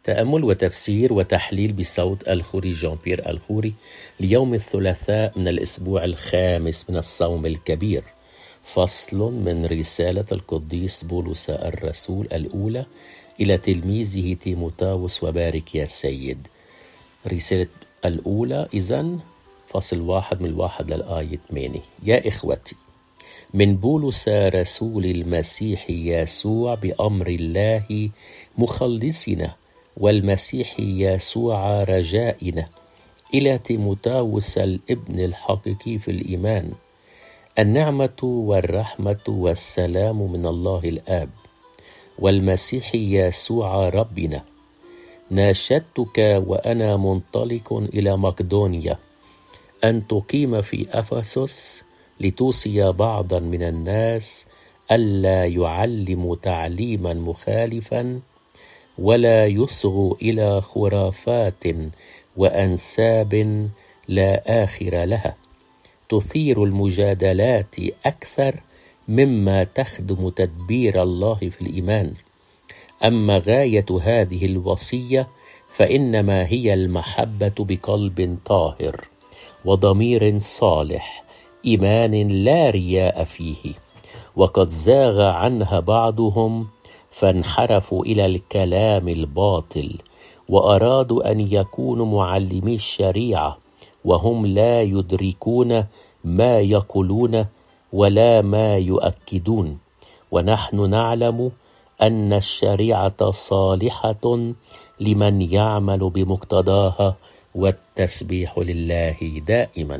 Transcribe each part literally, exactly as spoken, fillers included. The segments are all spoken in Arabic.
تأمل وتفسير وتحليل بصوت الخوري جان بيير الخوري ليوم الثلاثاء من الأسبوع الخامس من الصوم الكبير. فصل من رسالة القديس بولس الرسول الأولى إلى تلميذه تيموثاوس وبارك يا سيد. رسالة الأولى إذن فصل واحد من الواحد للآية ثمانية. يا إخوتي، من بولس رسول المسيح يسوع بأمر الله مخلصنا والمسيح يسوع رجائنا، إلى تيموثاوس الابن الحقيقي في الإيمان، النعمة والرحمة والسلام من الله الآب والمسيح يسوع ربنا. ناشدتك وأنا منطلق إلى مقدونيا أن تقيم في أفسس لتوصي بعضا من الناس ألا يعلموا تعليما مخالفا ولا يصغوا إلى خرافات وأنساب لا آخر لها تثير المجادلات أكثر مما تخدم تدبير الله في الإيمان. أما غاية هذه الوصية فإنما هي المحبة بقلب طاهر وضمير صالح، إيمان لا رياء فيه. وقد زاغ عنها بعضهم فانحرفوا إلى الكلام الباطل، وأرادوا أن يكونوا معلمي الشريعة وهم لا يدركون ما يقولون ولا ما يؤكدون. ونحن نعلم أن الشريعة صالحة لمن يعمل بمقتضاها، والتسبيح لله دائما.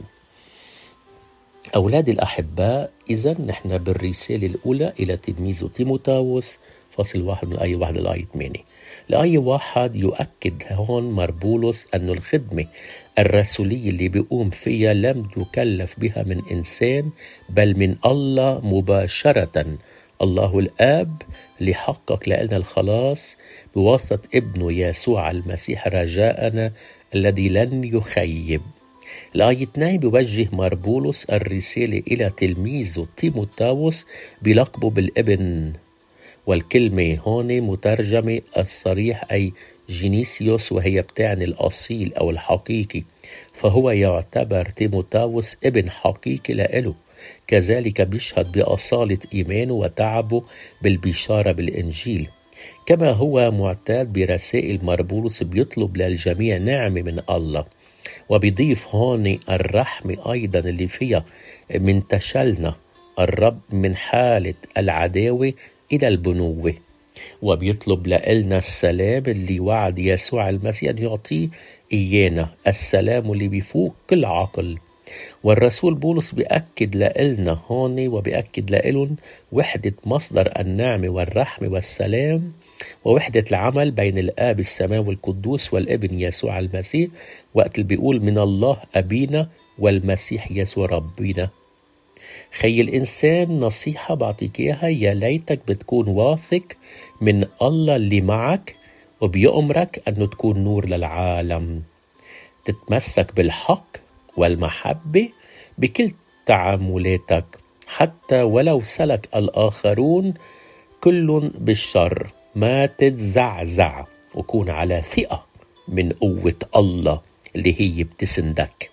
أولادي الأحباء، إذن نحن بالرسالة الأولى إلى تلميذ تيموثاوس، فصل واحد من الآية واحد للآية ثمانية. الآية واحد يؤكد هون مربولس أن الخدمة الرسولية اللي بيقوم فيها لم يكلف بها من إنسان بل من الله مباشرة، الله الآب، لحقق لنا الخلاص بواسطة ابنه يسوع المسيح رجاءنا الذي لن يخيب. الآية اثنين بيوجه مربولس الرسالة إلى تلميذه تيموثاوس بلقبه بالابن، والكلمة هون مترجمة الصريح أي جينيسيوس، وهي بتعني الأصيل أو الحقيقي، فهو يعتبر تيموثاوس ابن حقيقي لإله. كذلك بيشهد بأصالة إيمانه وتعبه بالبشارة بالإنجيل. كما هو معتاد برسائل مربولس بيطلب للجميع نعمة من الله، وبيضيف هون الرحمة أيضا اللي فيها من تشلنا الرب من حالة العداوة إلى البنوة، وبيطلب لنا السلام اللي وعد يسوع المسيح أن يعطيه إيانا، السلام اللي بيفوق كل عقل. والرسول بولس بيأكد لنا هون وبيأكد لهم وحدة مصدر النعمة والرحمة والسلام، ووحدة العمل بين الآب السماوي القدوس والابن يسوع المسيح، وقت اللي بيقول من الله أبينا والمسيح يسوع ربنا. خي الإنسان، نصيحة بعطيك إياها، يا ليتك بتكون واثق من الله اللي معك وبيأمرك أنه تكون نور للعالم، تتمسك بالحق والمحبة بكل تعاملاتك، حتى ولو سلك الآخرون كل بالشر، ما تتزعزع، وكون على ثقة من قوة الله اللي هي بتسندك.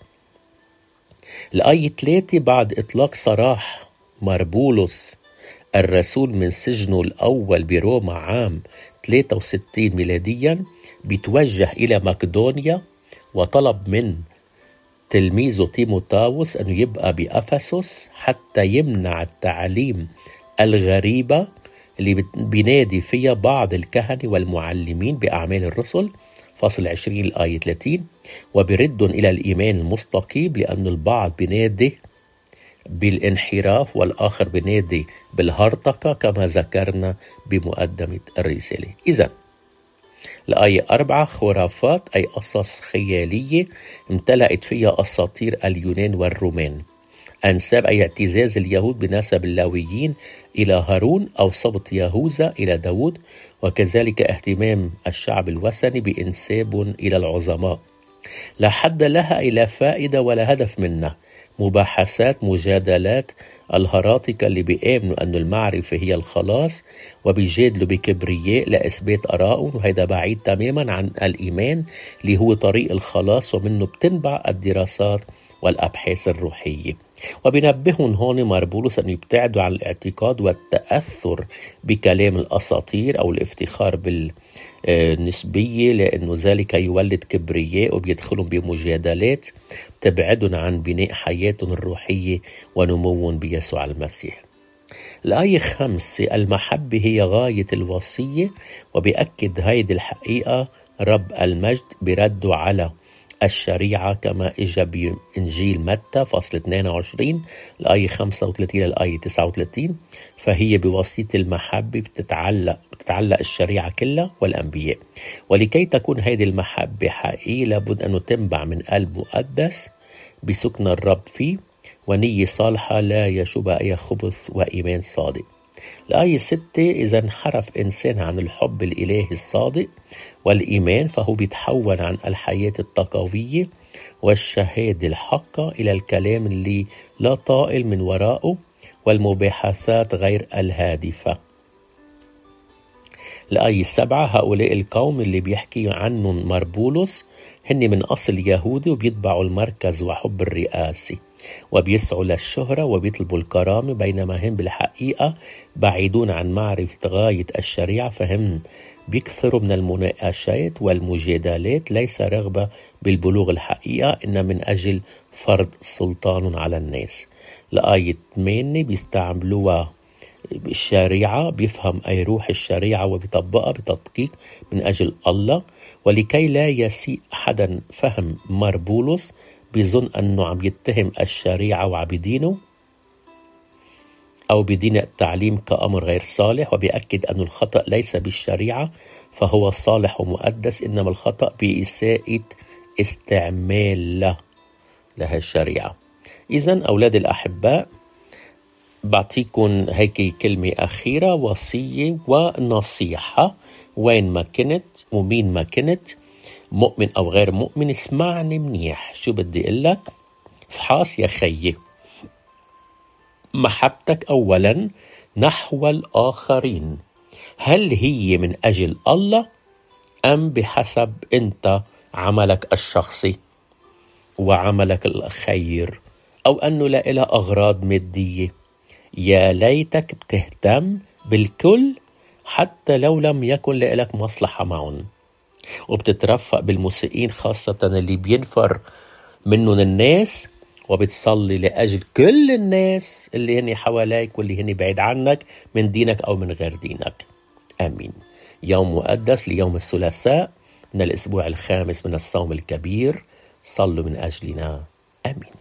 الآية ثلاثة بعد إطلاق سراح مربولس الرسول من سجنه الأول بروما عام ثلاثة وستين ميلاديا، بيتوجه إلى مقدونيا وطلب من تلميذه تيموثاوس أنه يبقى بأفسس حتى يمنع التعليم الغريبة اللي بينادي فيها بعض الكهنة والمعلمين بأعمال الرسل، فصل عشرين الآية ثلاثين، وبرد إلى الإيمان المستقيم، لأن البعض بينادي بالانحراف والآخر بينادي بالهرطقة كما ذكرنا بمقدمة الرسالة. إذن الآية أربعة خرافات أي قصص خيالية امتلأت فيها أساطير اليونان والرومان. أنساب أي اعتزاز اليهود بنسب اللاويين إلى هارون أو سبط يهوذا إلى داود، وكذلك اهتمام الشعب الوثني بإنساب إلى العظماء. لا حد لها إلى فائدة ولا هدف منها، مباحثات مجادلات الهراطقة اللي بيآمنوا أن المعرفة هي الخلاص وبيجادلوا بكبرياء لإثبات آرائهم، وهذا بعيد تماما عن الإيمان اللي هو طريق الخلاص ومنه بتنبع الدراسات والأبحاث الروحية. وبينبههم هون ماربولوس أن يبتعدوا عن الاعتقاد والتأثر بكلام الأساطير أو الافتخار بالنسبية، لأنه ذلك يولد كبرياء وبيدخلهم بمجادلات تبعدهم عن بناء حياتهم الروحية ونموهم بيسوع المسيح. الآية خمسة، المحبة هي غاية الوصية، وبيأكد هيدي الحقيقة رب المجد برده على الشريعة كما إجا بإنجيل متى فصل اثنين وعشرين الآية خمسة وثلاثين للآية تسعة وثلاثين، فهي بواسطة المحبة بتتعلق بتتعلق الشريعة كلها والأنبياء. ولكي تكون هذه المحبة حقيقية لابد أن تنبع من قلب مقدس بسكن الرب فيه ونية صالحة لا يشوبها أي خبث وإيمان صادق. الآية ستة، إذا انحرف إنسان عن الحب الإلهي الصادق والإيمان فهو بيتحول عن الحياة التقوية والشهادة الحقة إلى الكلام اللي لا طائل من وراءه والمباحثات غير الهادفة. الآية سبعة، هؤلاء القوم اللي بيحكي عنهم ماربولوس هن من أصل يهودي وبيتبعوا المركز وحب الرئاسة وبيسعوا للشهرة وبيطلبوا الكرامة، بينما هم بالحقيقة بعيدون عن معرفة غاية الشريعة، فهم بيكثروا من المناقشات والمجادلات ليس رغبة بالبلوغ الحقيقة إن من أجل فرض سلطان على الناس. الآية ثمانية، بيستعملوها الشريعة بيفهم أي روح الشريعة وبيطبقها بتدقيق من أجل الله، ولكي لا يسيء أحدا فهم ماربولوس بيظن أنه عم يتهم الشريعة وعبيدينه أو بدين التعليم كأمر غير صالح، وبيأكد أن الخطأ ليس بالشريعة فهو صالح ومقدس، إنما الخطأ بإساءة استعمال لها الشريعة. إذن أولاد الأحباء، بعطيكم هيك كلمة أخيرة، وصية ونصيحة. وين ما كنت ومين ما كنت، مؤمن أو غير مؤمن، اسمعني منيح شو بدي أقلك. فحاص يا خيي محبتك أولا نحو الآخرين، هل هي من أجل الله أم بحسب أنت عملك الشخصي وعملك الخير، أو أنه لا إله أغراض مادية؟ يا ليتك بتهتم بالكل حتى لو لم يكن لك مصلحة معهم، وبتترفق بالمسيئين خاصة اللي بينفر منهم الناس، وبتصلي لأجل كل الناس اللي هني حواليك واللي هني بعيد عنك من دينك أو من غير دينك. آمين. يوم مقدس ليوم الثلاثاء من الأسبوع الخامس من الصوم الكبير، صلوا من أجلنا. آمين.